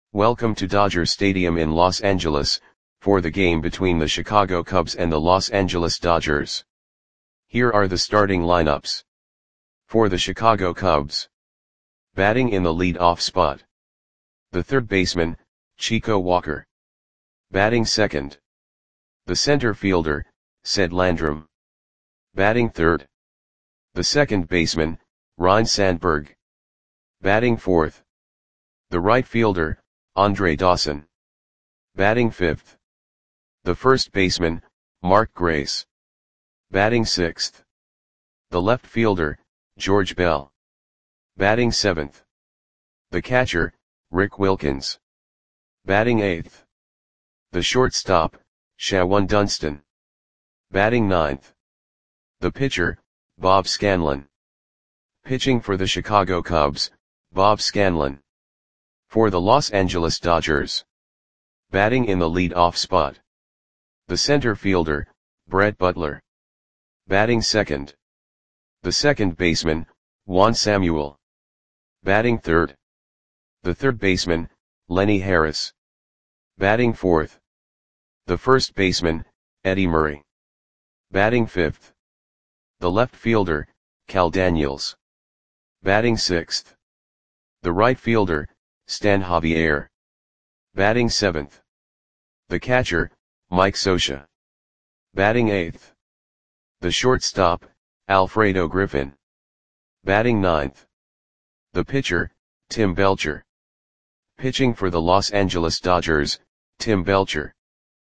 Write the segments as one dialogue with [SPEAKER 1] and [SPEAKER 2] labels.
[SPEAKER 1] Welcome to Dodger Stadium in Los Angeles, for the game between the Chicago Cubs and the Los Angeles Dodgers. Here are the starting lineups. For the Chicago Cubs. Batting in the lead-off spot. The third baseman, Chico Walker. Batting second. The center fielder, Ced Landrum. Batting third. The second baseman, Ryne Sandberg. Batting fourth. The right fielder, Andre Dawson. Batting fifth. The first baseman, Mark Grace. Batting sixth. The left fielder, George Bell. Batting seventh. The catcher, Rick Wilkins. Batting eighth. The shortstop, Shawan Dunston. Batting ninth. The pitcher, Bob Scanlon. Pitching for the Chicago Cubs, Bob Scanlon. For the Los Angeles Dodgers. Batting in the lead-off spot. The center fielder, Brett Butler. Batting second. The second baseman, Juan Samuel. Batting third. The third baseman, Lenny Harris. Batting fourth. The first baseman, Eddie Murray. Batting fifth. The left fielder, Cal Daniels. Batting sixth. The right fielder, Stan Javier. Batting seventh. The catcher, Mike Scioscia. Batting eighth. The shortstop, Alfredo Griffin. Batting ninth. The pitcher, Tim Belcher. Pitching for the Los Angeles Dodgers, Tim Belcher.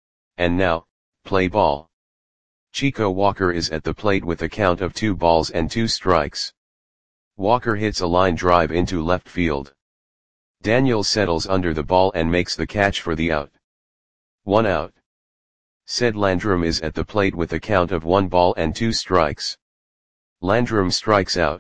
[SPEAKER 1] And now, play ball. Chico Walker is at the plate with a count of 2 balls and 2 strikes. Walker hits a line drive into left field. Daniels settles under the ball and makes the catch for the out. 1 out. Ced Landrum is at the plate with a count of 1 ball and 2 strikes. Landrum strikes out.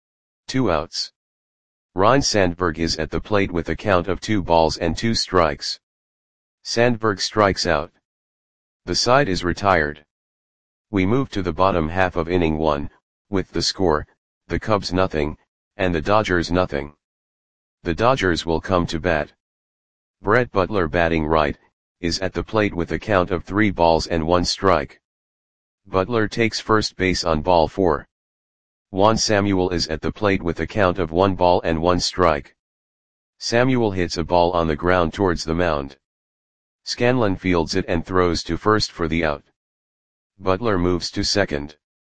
[SPEAKER 1] 2 outs. Ryne Sandberg is at the plate with a count of 2 balls and 2 strikes. Sandberg strikes out. The side is retired. We move to the bottom half of inning 1, with the score, the Cubs nothing, and the Dodgers nothing. The Dodgers will come to bat. Brett Butler batting right, is at the plate with a count of 3 balls and 1 strike. Butler takes first base on ball 4. Juan Samuel is at the plate with a count of 1 ball and 1 strike. Samuel hits a ball on the ground towards the mound. Scanlon fields it and throws to first for the out. Butler moves to second.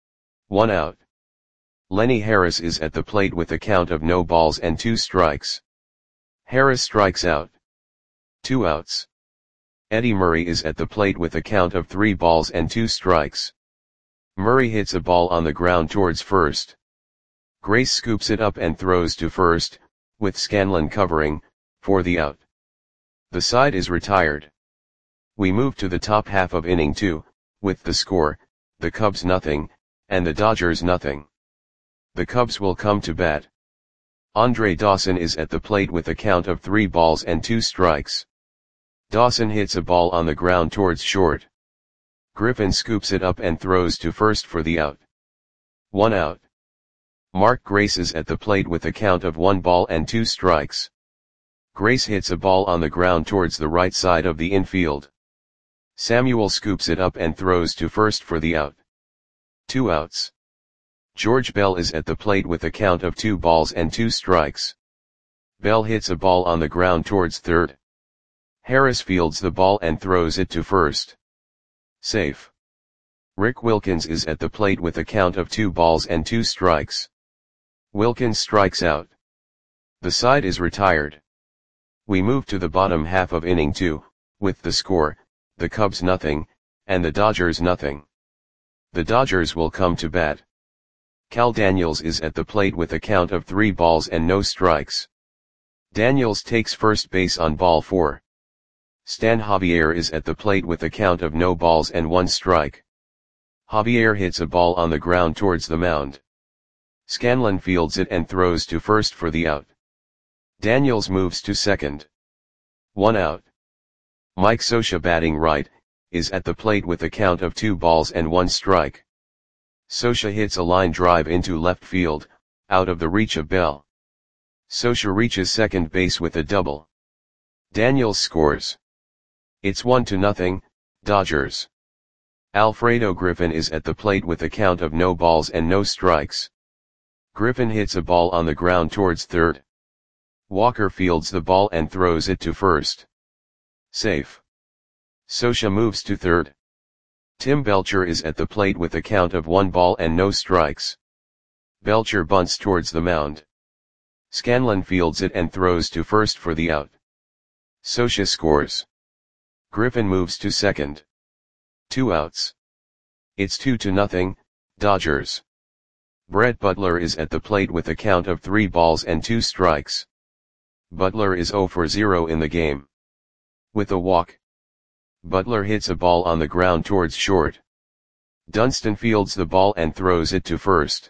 [SPEAKER 1] 1 out. Lenny Harris is at the plate with a count of no balls and 2 strikes. Harris strikes out. 2 outs. Eddie Murray is at the plate with a count of 3 balls and 2 strikes. Murray hits a ball on the ground towards first. Grace scoops it up and throws to first, with Scanlon covering, for the out. The side is retired. We move to the top half of inning 2, with the score, the Cubs nothing, and the Dodgers nothing. The Cubs will come to bat. Andre Dawson is at the plate with a count of 3 balls and 2 strikes. Dawson hits a ball on the ground towards short. Griffin scoops it up and throws to first for the out. 1 out. Mark Grace is at the plate with a count of 1 ball and 2 strikes. Grace hits a ball on the ground towards the right side of the infield. Samuel scoops it up and throws to first for the out. 2 outs. George Bell is at the plate with a count of 2 balls and 2 strikes. Bell hits a ball on the ground towards third. Harris fields the ball and throws it to first. Safe. Rick Wilkins is at the plate with a count of 2 balls and 2 strikes. Wilkins strikes out. The side is retired. We move to the bottom half of inning 2, with the score, the Cubs nothing, and the Dodgers nothing. The Dodgers will come to bat. Cal Daniels is at the plate with a count of 3 balls and no strikes. Daniels takes first base on ball 4. Stan Javier is at the plate with a count of no balls and 1 strike. Javier hits a ball on the ground towards the mound. Scanlon fields it and throws to first for the out. Daniels moves to second. 1 out. Mike Scioscia batting right, is at the plate with a count of 2 balls and 1 strike. Scioscia hits a line drive into left field, out of the reach of Bell. Scioscia reaches second base with a double. Daniels scores. It's 1-0, Dodgers. Alfredo Griffin is at the plate with a count of no balls and no strikes. Griffin hits a ball on the ground towards third. Walker fields the ball and throws it to first. Safe. Scioscia moves to third. Tim Belcher is at the plate with a count of 1 ball and no strikes. Belcher bunts towards the mound. Scanlon fields it and throws to first for the out. Scioscia scores. Griffin moves to second. 2 outs. It's 2-0, Dodgers. Brett Butler is at the plate with a count of 3 balls and 2 strikes. Butler is 0 for 0 in the game. With a walk, Butler hits a ball on the ground towards short. Dunston fields the ball and throws it to first.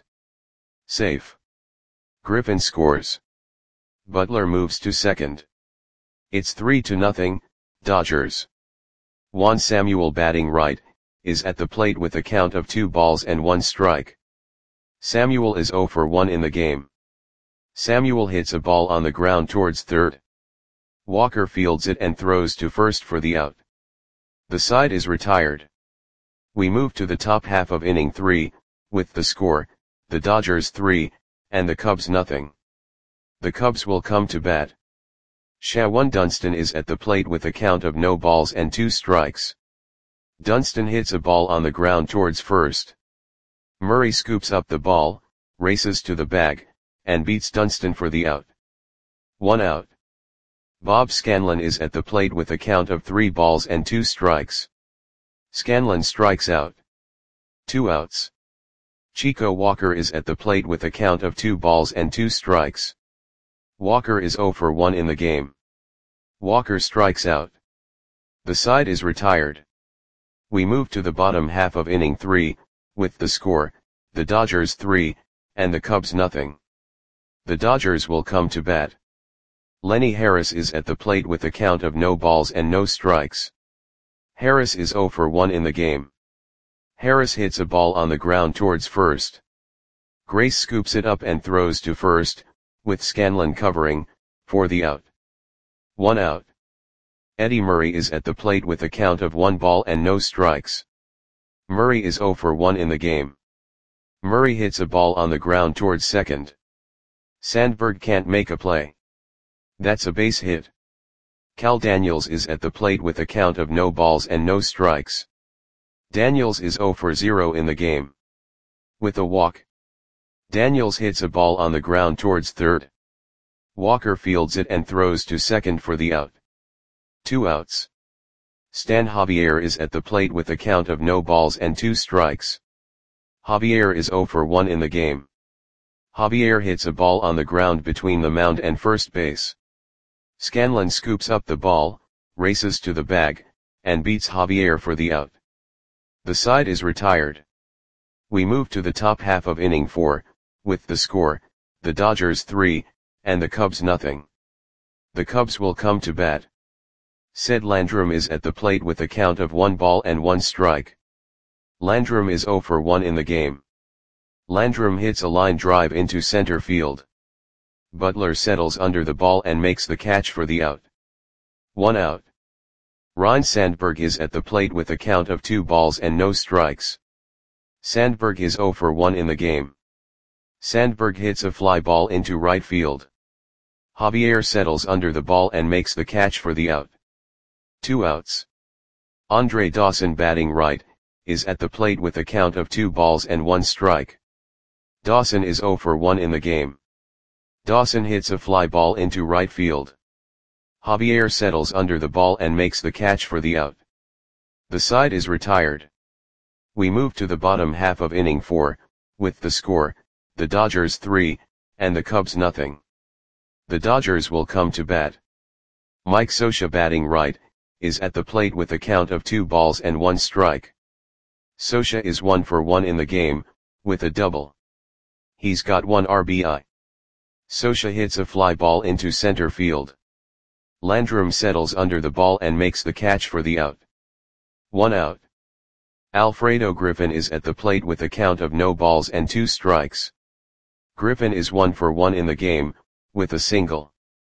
[SPEAKER 1] Safe. Griffin scores. Butler moves to second. It's 3-0, Dodgers. Juan Samuel, batting right, is at the plate with a count of 2 balls and 1 strike. Samuel is 0 for 1 in the game. Samuel hits a ball on the ground towards third. Walker fields it and throws to first for the out. The side is retired. We move to the top half of inning 3, with the score, the Dodgers 3, and the Cubs nothing. The Cubs will come to bat. Shawan Dunston is at the plate with a count of no balls and 2 strikes. Dunston hits a ball on the ground towards first. Murray scoops up the ball, races to the bag, and beats Dunston for the out. 1 out. Bob Scanlon is at the plate with a count of 3 balls and 2 strikes. Scanlon strikes out. 2 outs. Chico Walker is at the plate with a count of 2 balls and 2 strikes. Walker is 0 for 1 in the game. Walker strikes out. The side is retired. We move to the bottom half of inning 3, with the score, the Dodgers 3, and the Cubs nothing. The Dodgers will come to bat. Lenny Harris is at the plate with a count of no balls and no strikes. Harris is 0 for 1 in the game. Harris hits a ball on the ground towards first. Grace scoops it up and throws to first, with Scanlon covering, for the out. 1 out. Eddie Murray is at the plate with a count of 1 ball and no strikes. Murray is 0 for 1 in the game. Murray hits a ball on the ground towards second. Sandberg can't make a play. That's a base hit. Cal Daniels is at the plate with a count of no balls and no strikes. Daniels is 0 for 0 in the game. With a walk, Daniels hits a ball on the ground towards third. Walker fields it and throws to second for the out. 2 outs. Stan Javier is at the plate with a count of no balls and 2 strikes. Javier is 0 for 1 in the game. Javier hits a ball on the ground between the mound and first base. Scanlon scoops up the ball, races to the bag, and beats Javier for the out. The side is retired. We move to the top half of inning 4, with the score, the Dodgers 3, and the Cubs nothing. The Cubs will come to bat. Ced Landrum is at the plate with a count of 1 ball and 1 strike. Landrum is 0 for 1 in the game. Landrum hits a line drive into center field. Butler settles under the ball and makes the catch for the out. 1 out. Ryne Sandberg is at the plate with a count of 2 balls and no strikes. Sandberg is 0 for 1 in the game. Sandberg hits a fly ball into right field. Javier settles under the ball and makes the catch for the out. 2 outs. Andre Dawson, batting right, is at the plate with a count of 2 balls and 1 strike. Dawson is 0 for 1 in the game. Dawson hits a fly ball into right field. Javier settles under the ball and makes the catch for the out. The side is retired. We move to the bottom half of inning 4, with the score, the Dodgers 3, and the Cubs nothing. The Dodgers will come to bat. Mike Scioscia, batting right, is at the plate with a count of 2 balls and 1 strike. Scioscia is 1 for 1 in the game, with a double. He's got 1 RBI. Scioscia hits a fly ball into center field. Landrum settles under the ball and makes the catch for the out. 1 out. Alfredo Griffin is at the plate with a count of no balls and 2 strikes. Griffin is 1 for 1 in the game, with a single.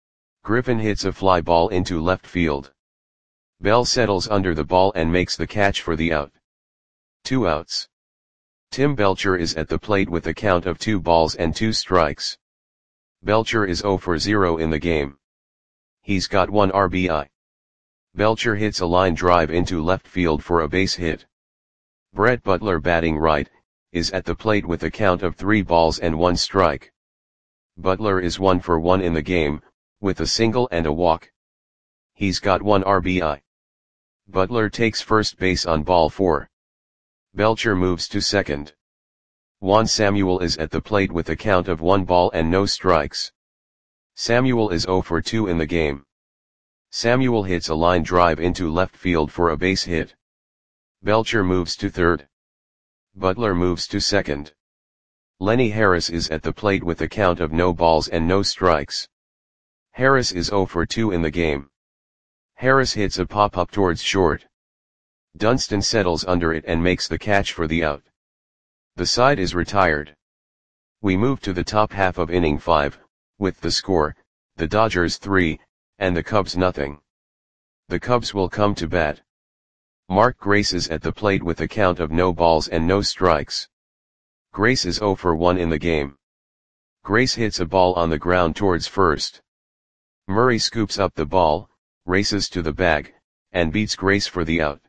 [SPEAKER 1] Griffin hits a fly ball into left field. Bell settles under the ball and makes the catch for the out. 2 outs. Tim Belcher is at the plate with a count of 2 balls and 2 strikes. Belcher is 0 for 0 in the game. He's got 1 RBI. Belcher hits a line drive into left field for a base hit. Brett Butler, batting right, is at the plate with a count of 3 balls and 1 strike. Butler is 1 for 1 in the game, with a single and a walk. He's got 1 RBI. Butler takes first base on ball 4. Belcher moves to second. Juan Samuel is at the plate with a count of 1 ball and no strikes. Samuel is 0 for 2 in the game. Samuel hits a line drive into left field for a base hit. Belcher moves to third. Butler moves to second. Lenny Harris is at the plate with a count of no balls and no strikes. Harris is 0 for 2 in the game. Harris hits a pop-up towards short. Dunston settles under it and makes the catch for the out. The side is retired. We move to the top half of inning 5, with the score, the Dodgers 3, and the Cubs nothing. The Cubs will come to bat. Mark Grace is at the plate with a count of no balls and no strikes. Grace is 0 for 1 in the game. Grace hits a ball on the ground towards first. Murray scoops up the ball, races to the bag, and beats Grace for the out.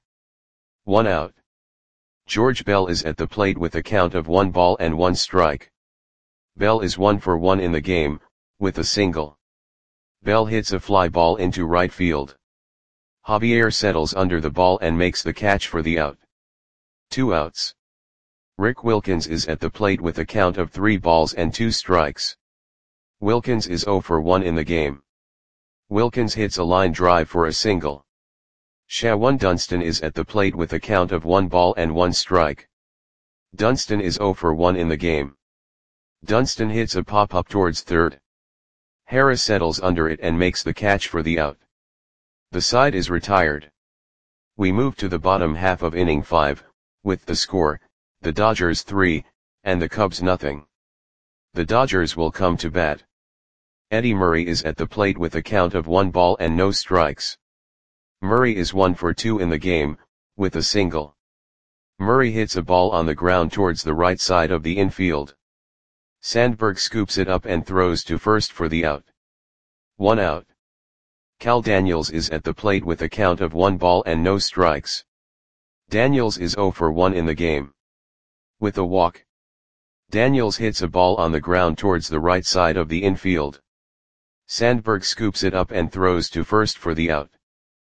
[SPEAKER 1] 1 out. George Bell is at the plate with a count of 1 ball and 1 strike. Bell is 1 for 1 in the game, with a single. Bell hits a fly ball into right field. Javier settles under the ball and makes the catch for the out. 2 outs. Rick Wilkins is at the plate with a count of 3 balls and 2 strikes. Wilkins is 0 for 1 in the game. Wilkins hits a line drive for a single. Shawan Dunston is at the plate with a count of 1 ball and 1 strike. Dunston is 0 for 1 in the game. Dunston hits a pop-up towards third. Harris settles under it and makes the catch for the out. The side is retired. We move to the bottom half of inning 5, with the score, the Dodgers 3, and the Cubs nothing. The Dodgers will come to bat. Eddie Murray is at the plate with a count of 1 ball and no strikes. Murray is 1 for 2 in the game, with a single. Murray hits a ball on the ground towards the right side of the infield. Sandberg scoops it up and throws to first for the out. 1 out. Cal Daniels is at the plate with a count of 1 ball and no strikes. Daniels is 0 for 1 in the game. With a walk. Daniels hits a ball on the ground towards the right side of the infield. Sandberg scoops it up and throws to first for the out.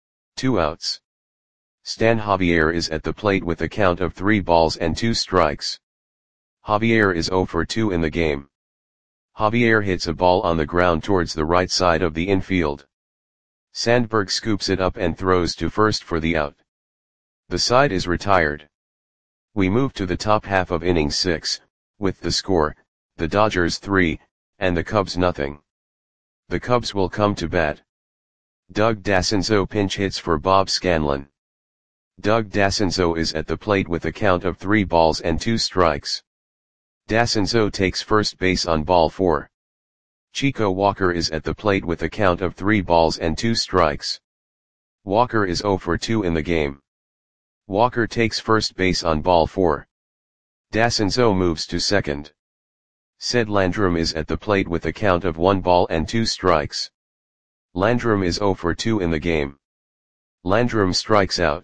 [SPEAKER 1] 2 outs. Stan Javier is at the plate with a count of 3 balls and 2 strikes. Javier is 0 for 2 in the game. Javier hits a ball on the ground towards the right side of the infield. Sandberg scoops it up and throws to first for the out. The side is retired. We move to the top half of inning 6, with the score, the Dodgers 3, and the Cubs nothing. The Cubs will come to bat. Doug Dassenzo pinch hits for Bob Scanlon. Doug Dassenzo is at the plate with a count of 3 balls and 2 strikes. Dassenzo takes first base on ball 4. Chico Walker is at the plate with a count of 3 balls and 2 strikes. Walker is 0 for 2 in the game. Walker takes first base on ball 4. Dassenzo moves to second. Ced Landrum is at the plate with a count of 1 ball and 2 strikes. Landrum is 0 for 2 in the game. Landrum strikes out.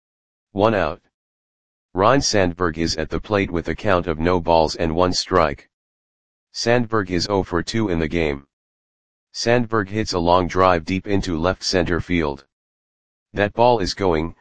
[SPEAKER 1] 1 out. Ryne Sandberg is at the plate with a count of no balls and 1 strike. Sandberg is 0 for 2 in the game. Sandberg hits a long drive deep into left center field. That ball is gone.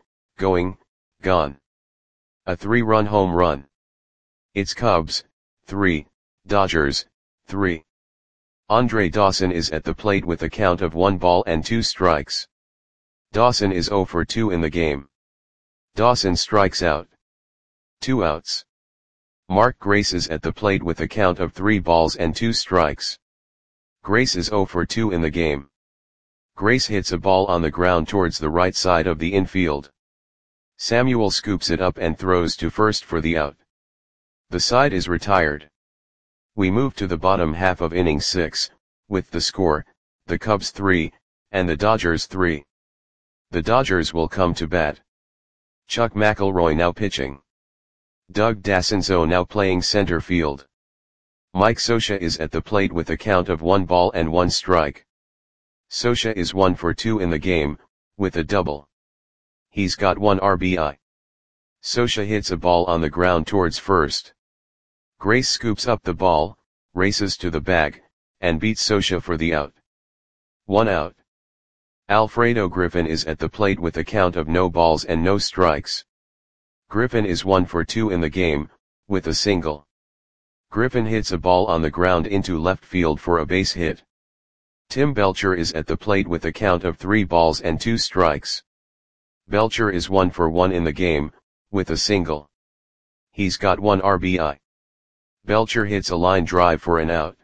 [SPEAKER 1] A 3-run home run. It's Cubs, 3, Dodgers, 3. Andre Dawson is at the plate with a count of 1 ball and 2 strikes. Dawson is 0 for 2 in the game. Dawson strikes out. 2 outs. Mark Grace is at the plate with a count of 3 balls and 2 strikes. Grace is 0 for 2 in the game. Grace hits a ball on the ground towards the right side of the infield. Samuel scoops it up and throws to first for the out. The side is retired. We move to the bottom half of inning 6, with the score, the Cubs 3, and the Dodgers 3. The Dodgers will come to bat. Chuck McElroy now pitching. Doug Dassenzo now playing center field. Mike Scioscia is at the plate with a count of 1 ball and 1 strike. Scioscia is 1 for 2 in the game, with a double. He's got 1 RBI. Scioscia hits a ball on the ground towards first. Grace scoops up the ball, races to the bag, and beats Scioscia for the out. 1 out. Alfredo Griffin is at the plate with a count of no balls and no strikes. Griffin is 1 for 2 in the game, with a single. Griffin hits a ball on the ground into left field for a base hit. Tim Belcher is at the plate with a count of 3 balls and 2 strikes. Belcher is 1 for 1 in the game, with a single. He's got 1 RBI. Belcher hits a line drive for an out.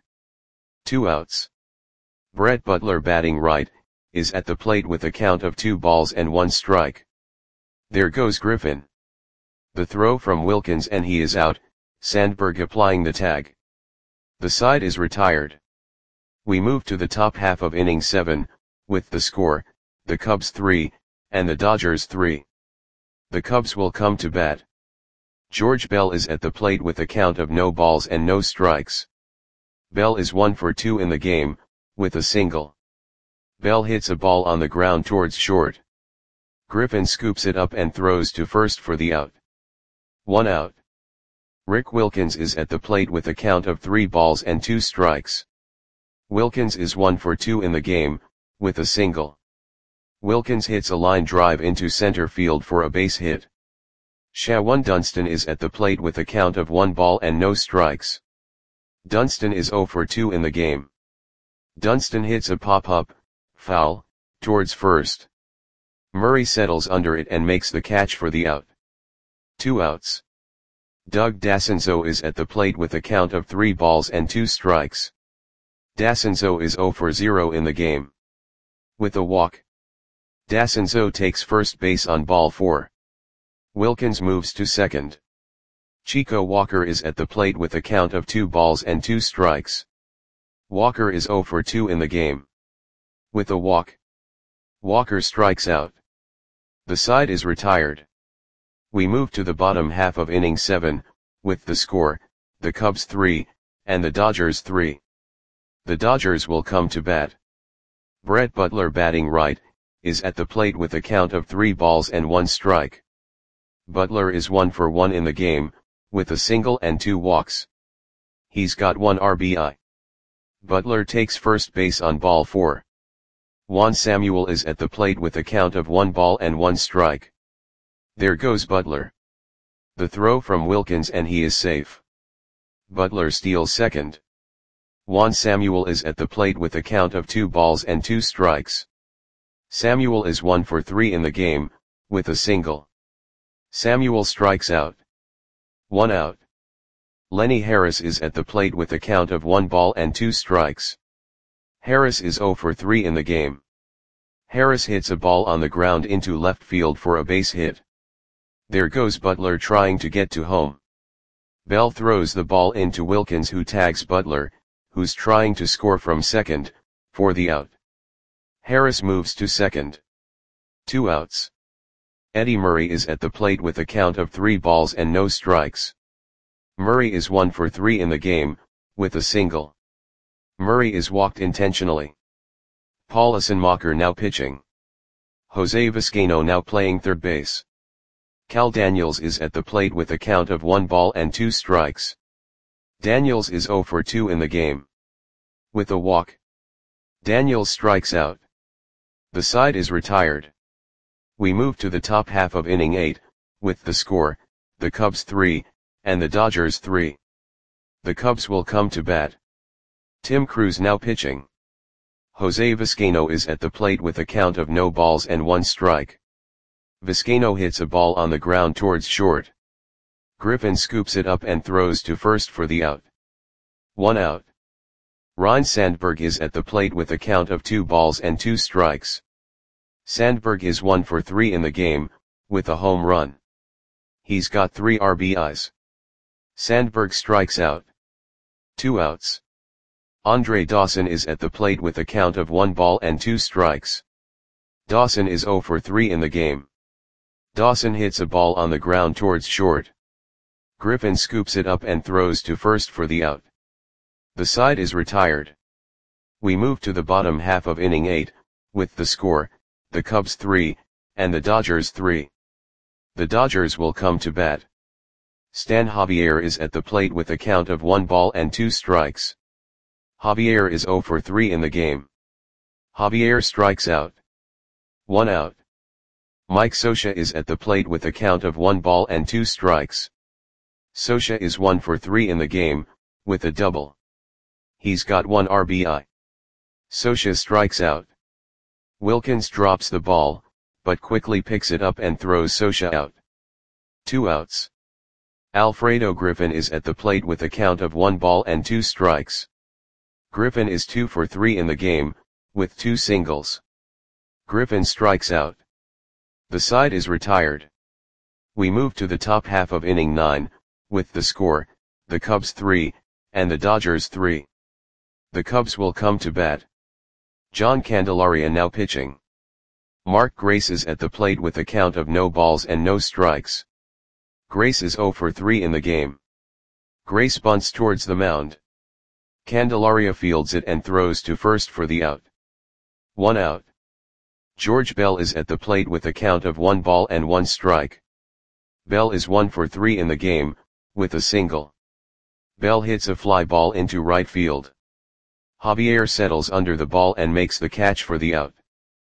[SPEAKER 1] 2 outs. Brett Butler batting right, is at the plate with a count of 2 balls and 1 strike. There goes Griffin. The throw from Wilkins and he is out, Sandberg applying the tag. The side is retired. We move to the top half of inning 7, with the score, the Cubs 3, and the Dodgers 3. The Cubs will come to bat. George Bell is at the plate with a count of no balls and no strikes. Bell is 1 for 2 in the game, with a single. Bell hits a ball on the ground towards short. Griffin scoops it up and throws to first for the out. 1 out. Rick Wilkins is at the plate with a count of 3 balls and 2 strikes. Wilkins is 1 for 2 in the game, with a single. Wilkins hits a line drive into center field for a base hit. Shawan Dunston is at the plate with a count of 1 ball and no strikes. Dunston is 0 for 2 in the game. Dunston hits a pop-up, foul, towards first. Murray settles under it and makes the catch for the out. 2 outs. Doug Dassenzo is at the plate with a count of 3 balls and 2 strikes. Dassenzo is 0 for 0 in the game. With a walk. Dassenzo takes first base on ball 4. Wilkins moves to second. Chico Walker is at the plate with a count of 2 balls and 2 strikes. Walker is 0 for 2 in the game. With a walk. Walker strikes out. The side is retired. We move to the bottom half of inning 7, with the score, the Cubs 3, and the Dodgers 3. The Dodgers will come to bat. Brett Butler batting right, is at the plate with a count of 3 balls and 1 strike. Butler is 1 for 1 in the game, with a single and 2 walks. He's got 1 RBI. Butler takes first base on ball 4. Juan Samuel is at the plate with a count of 1 ball and 1 strike. There goes Butler. The throw from Wilkins and he is safe. Butler steals second. Juan Samuel is at the plate with a count of 2 balls and 2 strikes. Samuel is 1 for 3 in the game, with a single. Samuel strikes out. 1 out. Lenny Harris is at the plate with a count of 1 ball and 2 strikes. Harris is 0 for 3 in the game. Harris hits a ball on the ground into left field for a base hit. There goes Butler trying to get to home. Bell throws the ball into Wilkins who tags Butler, who's trying to score from second, for the out. Harris moves to second. 2 outs. Eddie Murray is at the plate with a count of 3 balls and no strikes. Murray is 1 for 3 in the game, with a single. Murray is walked intentionally. Paul Asenmacher now pitching. Jose Vizcaino now playing third base. Cal Daniels is at the plate with a count of 1 ball and 2 strikes. Daniels is 0 for 2 in the game. With a walk. Daniels strikes out. The side is retired. We move to the top half of inning 8, with the score, the Cubs 3, and the Dodgers 3. The Cubs will come to bat. Tim Crews now pitching. Jose Vizcaino is at the plate with a count of no balls and 1 strike. Vizcaino hits a ball on the ground towards short. Griffin scoops it up and throws to first for the out. 1 out. Ryne Sandberg is at the plate with a count of 2 balls and 2 strikes. Sandberg is 1 for 3 in the game, with a home run. He's got 3 RBIs. Sandberg strikes out. 2 outs. Andre Dawson is at the plate with a count of 1 ball and 2 strikes. Dawson is 0 for 3 in the game. Dawson hits a ball on the ground towards short. Griffin scoops it up and throws to first for the out. The side is retired. We move to the bottom half of inning 8, with the score, the Cubs 3, and the Dodgers 3. The Dodgers will come to bat. Stan Javier is at the plate with a count of 1 ball and 2 strikes. Javier is 0 for 3 in the game. Javier strikes out. 1 out. Mike Scioscia is at the plate with a count of 1 ball and 2 strikes. Scioscia is 1 for 3 in the game, with a double. He's got 1 RBI. Scioscia strikes out. Wilkins drops the ball, but quickly picks it up and throws Scioscia out. 2 outs. Alfredo Griffin is at the plate with a count of 1 ball and 2 strikes. Griffin is 2 for 3 in the game, with 2 singles. Griffin strikes out. The side is retired. We move to the top half of inning 9, with the score, the Cubs 3, and the Dodgers 3. The Cubs will come to bat. John Candelaria now pitching. Mark Grace is at the plate with a count of no balls and no strikes. Grace is 0 for 3 in the game. Grace bunts towards the mound. Candelaria fields it and throws to first for the out. 1 out. George Bell is at the plate with a count of 1 ball and 1 strike. Bell is 1 for 3 in the game, with a single. Bell hits a fly ball into right field. Javier settles under the ball and makes the catch for the out.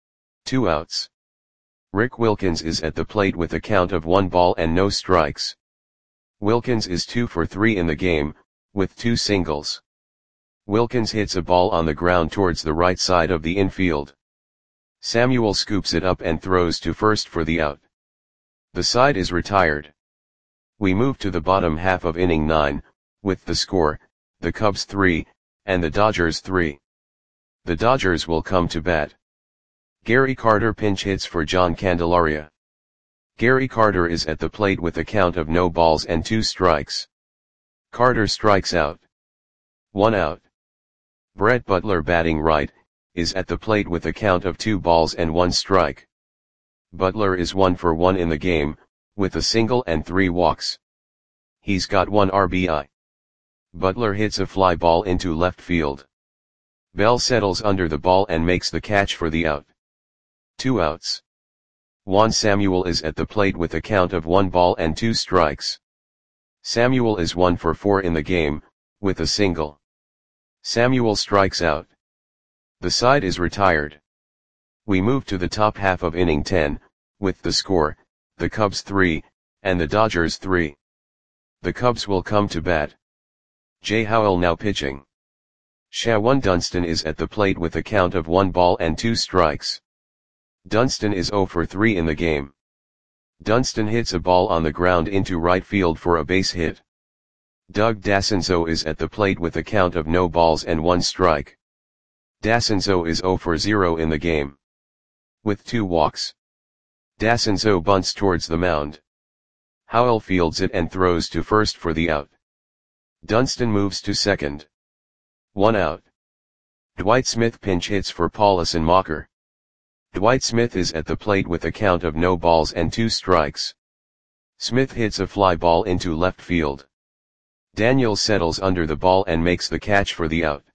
[SPEAKER 1] 2 outs. Rick Wilkins is at the plate with a count of 1 ball and no strikes. Wilkins is 2 for 3 in the game, with 2 singles. Wilkins hits a ball on the ground towards the right side of the infield. Samuel scoops it up and throws to first for the out. The side is retired. We move to the bottom half of inning 9, with the score, the Cubs 3, and the Dodgers 3. The Dodgers will come to bat. Gary Carter pinch hits for John Candelaria. Gary Carter is at the plate with a count of no balls and 2 strikes. Carter strikes out. 1 out. Brett Butler batting right, is at the plate with a count of 2 balls and 1 strike. Butler is 1 for 1 in the game, with a single and 3 walks. He's got 1 RBI. Butler hits a fly ball into left field. Bell settles under the ball and makes the catch for the out. 2 outs. Juan Samuel is at the plate with a count of 1 ball and 2 strikes. Samuel is 1 for 4 in the game, with a single. Samuel strikes out. The side is retired. We move to the top half of inning 10, with the score, the Cubs 3, and the Dodgers 3. The Cubs will come to bat. Jay Howell now pitching. Shawan Dunston is at the plate with a count of 1 ball and 2 strikes. Dunston is 0 for 3 in the game. Dunston hits a ball on the ground into right field for a base hit. Doug Dassenzo is at the plate with a count of no balls and 1 strike. Dassenzo is 0 for 0 in the game. With 2 walks. Dassenzo bunts towards the mound. Howell fields it and throws to first for the out. Dunston moves to second. 1 out. Dwight Smith pinch hits for Paulus and Mocker. Dwight Smith is at the plate with a count of no balls and 2 strikes. Smith hits a fly ball into left field. Daniel settles under the ball and makes the catch for the out.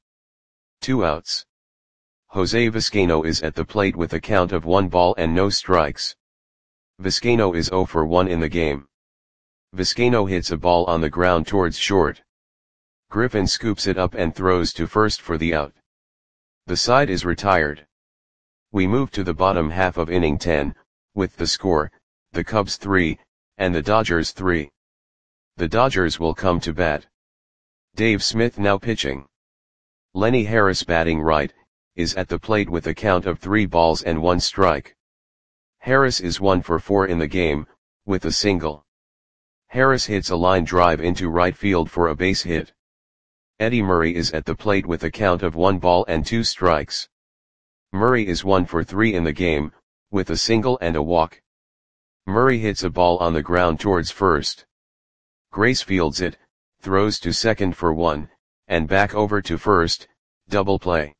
[SPEAKER 1] 2 outs. Jose Vizcaino is at the plate with a count of 1 ball and no strikes. Vizcaino is 0 for 1 in the game. Vizcaino hits a ball on the ground towards short. Griffin scoops it up and throws to first for the out. The side is retired. We move to the bottom half of inning 10, with the score, the Cubs 3, and the Dodgers 3. The Dodgers will come to bat. Dave Smith now pitching. Lenny Harris batting right, is at the plate with a count of 3 balls and 1 strike. Harris is 1 for 4 in the game, with a single. Harris hits a line drive into right field for a base hit. Eddie Murray is at the plate with a count of 1 ball and 2 strikes. Murray is 1 for 3 in the game, with a single and a walk. Murray hits a ball on the ground towards first. Grace fields it, throws to second for 1, and back over to first. Double play.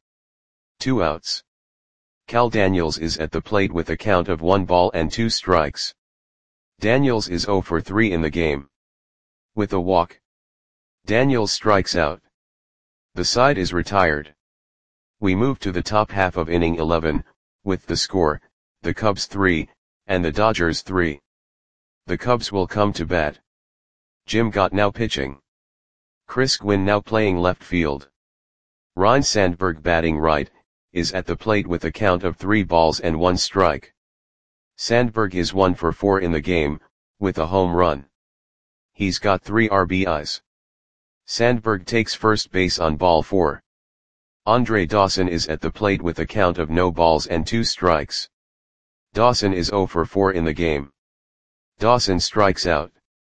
[SPEAKER 1] 2 outs. Cal Daniels is at the plate with a count of 1 ball and 2 strikes. Daniels is 0 for 3 in the game. With a walk, Daniels strikes out. The side is retired. We move to the top half of inning 11, with the score, the Cubs 3, and the Dodgers 3. The Cubs will come to bat. Jim Gott now pitching. Chris Gwynn now playing left field. Ryne Sandberg batting right, is at the plate with a count of 3 balls and 1 strike. Sandberg is 1 for 4 in the game, with a home run. He's got 3 RBIs. Sandberg takes first base on ball 4. Andre Dawson is at the plate with a count of no balls and 2 strikes. Dawson is 0 for 4 in the game. Dawson strikes out.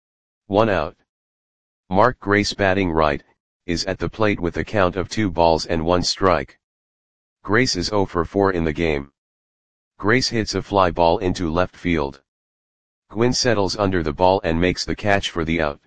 [SPEAKER 1] 1 out. Mark Grace batting right, is at the plate with a count of 2 balls and 1 strike. Grace is 0 for 4 in the game. Grace hits a fly ball into left field. Gwynn settles under the ball and makes the catch for the out.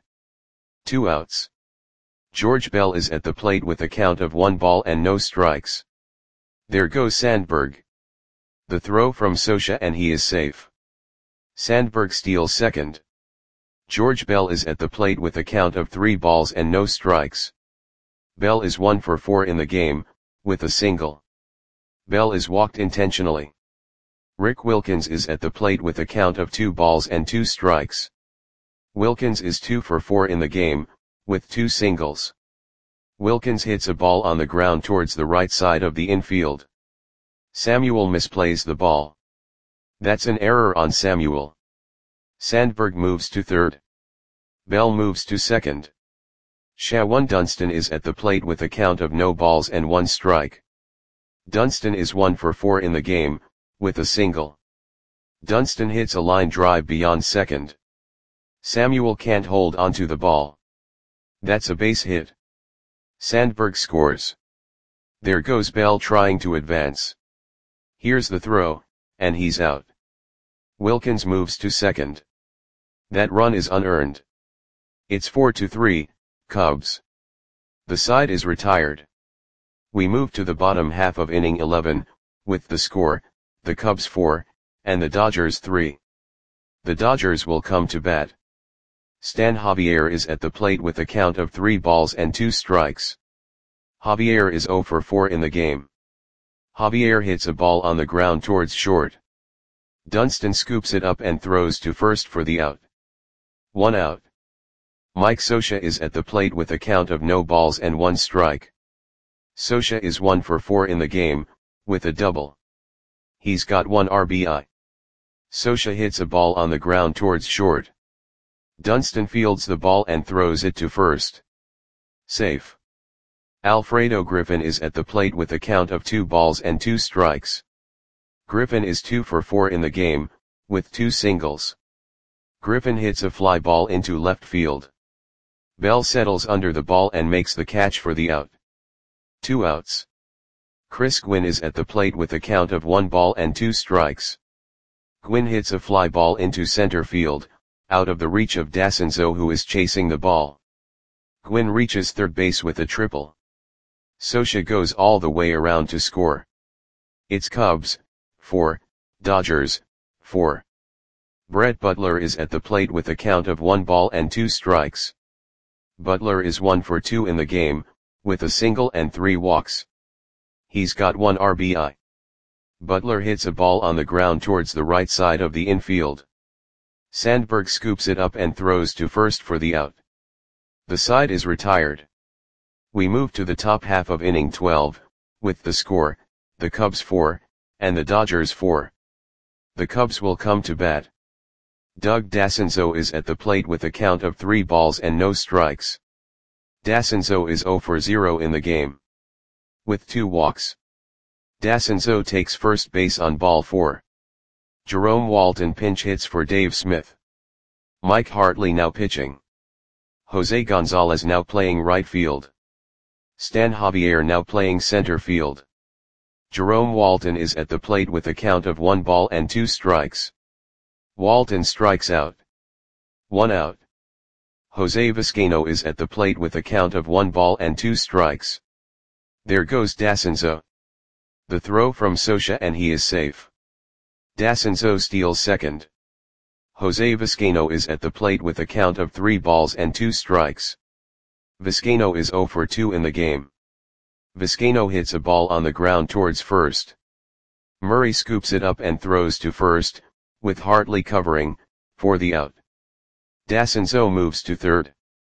[SPEAKER 1] 2 outs. George Bell is at the plate with a count of 1 ball and no strikes. There goes Sandberg. The throw from Scioscia and he is safe. Sandberg steals second. George Bell is at the plate with a count of 3 balls and no strikes. Bell is 1 for 4 in the game, with a single. Bell is walked intentionally. Rick Wilkins is at the plate with a count of 2 balls and 2 strikes. Wilkins is 2 for 4 in the game, with 2 singles. Wilkins hits a ball on the ground towards the right side of the infield. Samuel misplays the ball. That's an error on Samuel. Sandberg moves to third. Bell moves to second. Shawan Dunston is at the plate with a count of no balls and 1 strike. Dunston is 1 for 4 in the game, with a single. Dunston hits a line drive beyond second. Samuel can't hold onto the ball. That's a base hit. Sandberg scores. There goes Bell trying to advance. Here's the throw, and he's out. Wilkins moves to second. That run is unearned. It's 4-3, Cubs. The side is retired. We move to the bottom half of inning 11, with the score, the Cubs 4, and the Dodgers 3. The Dodgers will come to bat. Stan Javier is at the plate with a count of 3 balls and 2 strikes. Javier is 0 for 4 in the game. Javier hits a ball on the ground towards short. Dunston scoops it up and throws to first for the out. 1 out. Mike Scioscia is at the plate with a count of no balls and 1 strike. Scioscia is 1 for 4 in the game, with a double. He's got 1 RBI. Scioscia hits a ball on the ground towards short. Dunston fields the ball and throws it to first. Safe. Alfredo Griffin is at the plate with a count of 2 balls and 2 strikes. Griffin is 2 for 4 in the game, with 2 singles. Griffin hits a fly ball into left field. Bell settles under the ball and makes the catch for the out. 2 outs. Chris Gwynn is at the plate with a count of 1 ball and 2 strikes. Gwynn hits a fly ball into center field, out of the reach of Dasenzo, who is chasing the ball. Gwynn reaches third base with a triple. Scioscia goes all the way around to score. It's Cubs 4, Dodgers 4. Brett Butler is at the plate with a count of 1 ball and 2 strikes. Butler is 1 for 2 in the game, with a single and 3 walks. He's got 1 RBI. Butler hits a ball on the ground towards the right side of the infield. Sandberg scoops it up and throws to first for the out. The side is retired. We move to the top half of inning 12, with the score, the Cubs 4, and the Dodgers 4. The Cubs will come to bat. Doug Dasenzo is at the plate with a count of 3 balls and no strikes. Dasenzo is 0 for 0 in the game. With 2 walks. Dasenzo takes first base on ball 4. Jerome Walton pinch hits for Dave Smith. Mike Hartley now pitching. Jose Gonzalez now playing right field. Stan Javier now playing center field. Jerome Walton is at the plate with a count of 1 ball and 2 strikes. Walton strikes out. 1 out. Jose Vizcaino is at the plate with a count of 1 ball and 2 strikes. There goes Dasenzo. The throw from Scioscia and he is safe. Dasenzo steals second. Jose Vizcaino is at the plate with a count of 3 balls and 2 strikes. Vizcaino is 0 for 2 in the game. Vizcaino hits a ball on the ground towards first. Murray scoops it up and throws to first, with Hartley covering, for the out. Dasenzo moves to third.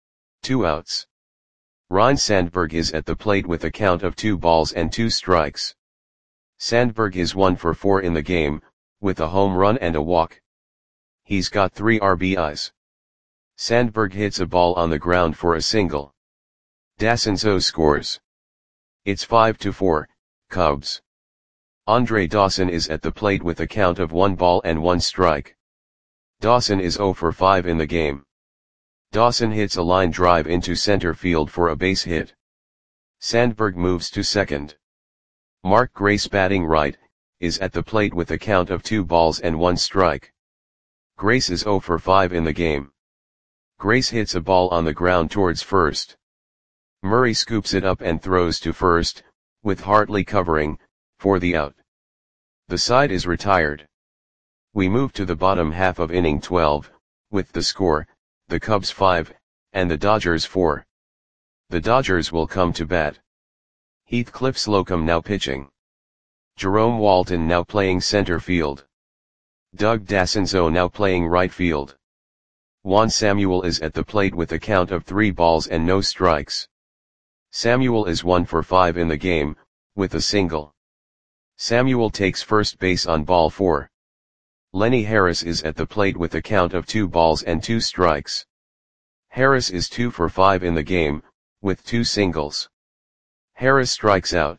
[SPEAKER 1] 2 outs. Ryne Sandberg is at the plate with a count of 2 balls and 2 strikes. Sandberg is 1 for 4 in the game, with a home run and a walk. He's got 3 RBIs. Sandberg hits a ball on the ground for a single. Dasenzo scores. It's 5-4, Cubs. Andre Dawson is at the plate with a count of 1 ball and 1 strike. Dawson is 0 for 5 in the game. Dawson hits a line drive into center field for a base hit. Sandberg moves to second. Mark Grace, batting right, is at the plate with a count of 2 balls and 1 strike. Grace is 0 for 5 in the game. Grace hits a ball on the ground towards first. Murray scoops it up and throws to first, with Hartley covering, for the out. The side is retired. We move to the bottom half of inning 12, with the score, the Cubs 5, and the Dodgers 4. The Dodgers will come to bat. Heathcliff Slocum now pitching. Jerome Walton now playing center field. Doug Dasenzo now playing right field. Juan Samuel is at the plate with a count of 3 balls and no strikes. Samuel is 1 for 5 in the game, with a single. Samuel takes first base on ball 4. Lenny Harris is at the plate with a count of 2 balls and 2 strikes. Harris is 2 for 5 in the game, with 2 singles. Harris strikes out.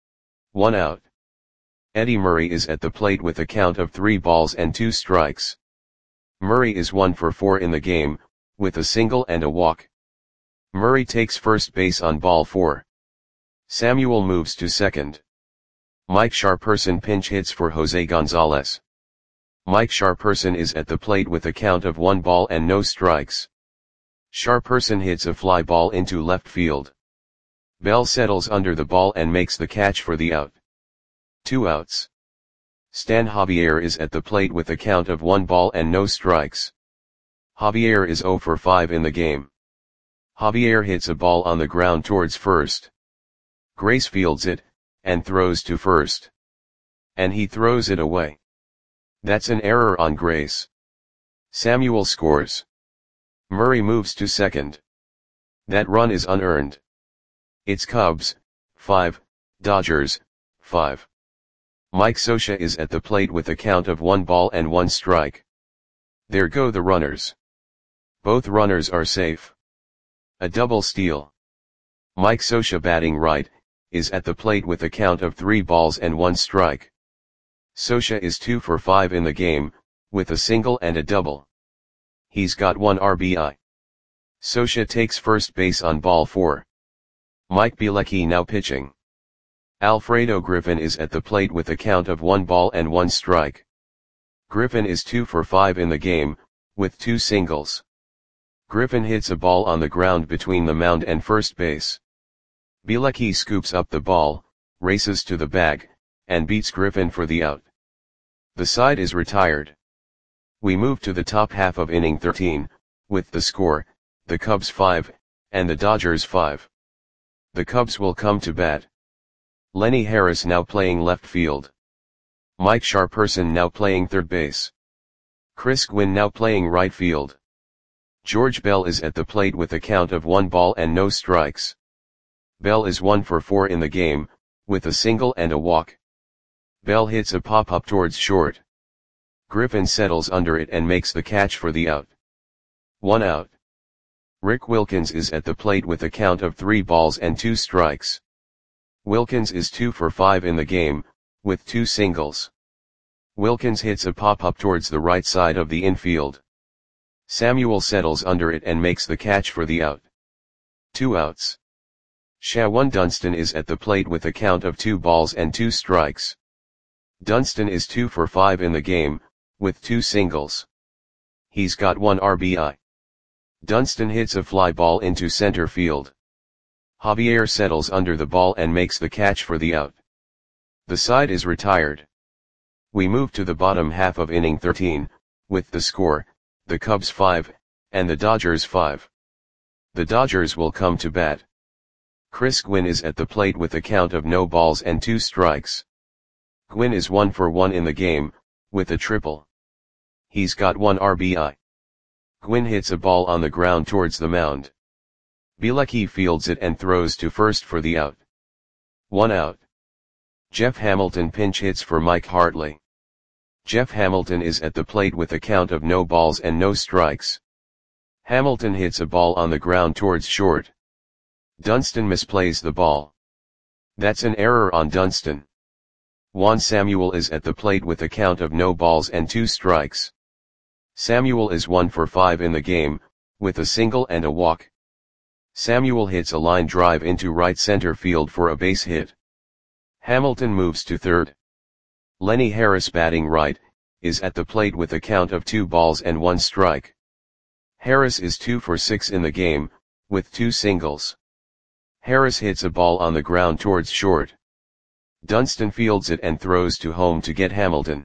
[SPEAKER 1] 1 out. Eddie Murray is at the plate with a count of 3 balls and 2 strikes. Murray is 1 for 4 in the game, with a single and a walk. Murray takes first base on ball 4. Samuel moves to second. Mike Sharperson pinch hits for Jose Gonzalez. Mike Sharperson is at the plate with a count of 1 ball and no strikes. Sharperson hits a fly ball into left field. Bell settles under the ball and makes the catch for the out. 2 outs. Stan Javier is at the plate with a count of 1 ball and no strikes. Javier is 0 for 5 in the game. Javier hits a ball on the ground towards first. Grace fields it, and throws to first. And he throws it away. That's an error on Grace. Samuel scores. Murray moves to second. That run is unearned. It's Cubs, 5, Dodgers, 5. Mike Scioscia is at the plate with a count of 1 ball and 1 strike. There go the runners. Both runners are safe. A double steal. Mike Scioscia, batting right, is at the plate with a count of 3 balls and 1 strike. Scioscia is 2 for 5 in the game, with a single and a double. He's got 1 RBI. Scioscia takes first base on ball 4. Mike Bielecki now pitching. Alfredo Griffin is at the plate with a count of 1 ball and 1 strike. Griffin is 2 for 5 in the game, with 2 singles. Griffin hits a ball on the ground between the mound and first base. Bielecki scoops up the ball, races to the bag, and beats Griffin for the out. The side is retired. We move to the top half of inning 13, with the score, the Cubs 5, and the Dodgers 5. The Cubs will come to bat. Lenny Harris now playing left field. Mike Sharperson now playing third base. Chris Gwynn now playing right field. George Bell is at the plate with a count of 1 ball and no strikes. Bell is 1 for 4 in the game, with a single and a walk. Bell hits a pop-up towards short. Griffin settles under it and makes the catch for the out. 1 out. Rick Wilkins is at the plate with a count of 3 balls and 2 strikes. Wilkins is 2 for 5 in the game, with 2 singles. Wilkins hits a pop-up towards the right side of the infield. Samuel settles under it and makes the catch for the out. 2 outs. Shawan Dunston is at the plate with a count of 2 balls and 2 strikes. Dunston is 2 for 5 in the game, with 2 singles. He's got 1 RBI. Dunston hits a fly ball into center field. Javier settles under the ball and makes the catch for the out. The side is retired. We move to the bottom half of inning 13, with the score, the Cubs 5, and the Dodgers 5. The Dodgers will come to bat. Chris Gwynn is at the plate with a count of no balls and 2 strikes. Gwynn is 1 for 1 in the game, with a triple. He's got 1 RBI. Gwynn hits a ball on the ground towards the mound. Bielecki fields it and throws to first for the out. 1 out. Jeff Hamilton pinch hits for Mike Hartley. Jeff Hamilton is at the plate with a count of no balls and no strikes. Hamilton hits a ball on the ground towards short. Dunston misplays the ball. That's an error on Dunston. Juan Samuel is at the plate with a count of no balls and 2 strikes. Samuel is 1 for 5 in the game, with a single and a walk. Samuel hits a line drive into right center field for a base hit. Hamilton moves to third. Lenny Harris, batting right, is at the plate with a count of 2 balls and 1 strike. Harris is 2 for 6 in the game, with 2 singles. Harris hits a ball on the ground towards short. Dunston fields it and throws to home to get Hamilton.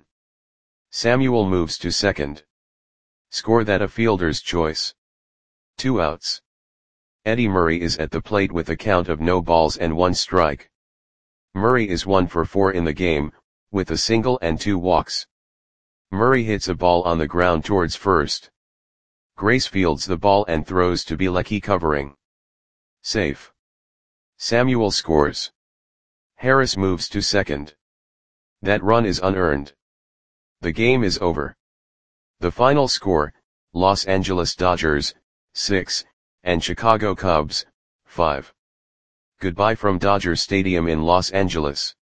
[SPEAKER 1] Samuel moves to second. Score that a fielder's choice. 2 outs. Eddie Murray is at the plate with a count of no balls and 1 strike. Murray is 1 for 4 in the game, with a single and 2 walks. Murray hits a ball on the ground towards first. Grace fields the ball and throws to Bielecki covering. Safe. Samuel scores. Harris moves to second. That run is unearned. The game is over. The final score, Los Angeles Dodgers, 6, and Chicago Cubs, 5. Goodbye from Dodger Stadium in Los Angeles.